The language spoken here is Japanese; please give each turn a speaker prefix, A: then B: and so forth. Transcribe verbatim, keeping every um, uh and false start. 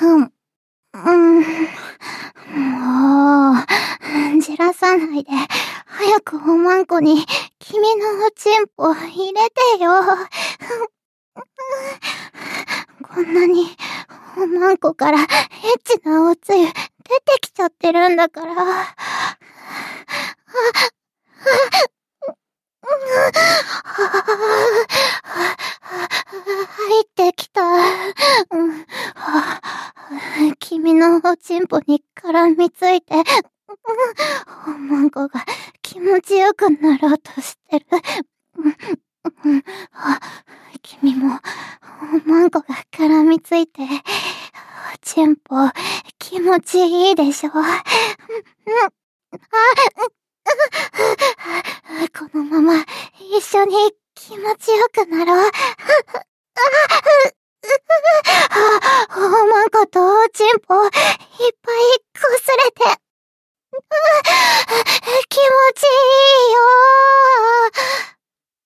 A: うん。うん。もう、じらさないで、早くおまんこに君のおちんぽ入れてよ。こんなにおまんこからエッチなおつゆ出てきちゃってるんだから。入ってきた。君のおちんぽに絡みついて、おまんこが気持ちよくなろうとしてる。君もおまんこが絡みついて、おちんぽ気持ちいいでしょ。このまま一緒に気持ちよくなろう。おまんことおちんぽいっぱいこすれて気持ちいいよー。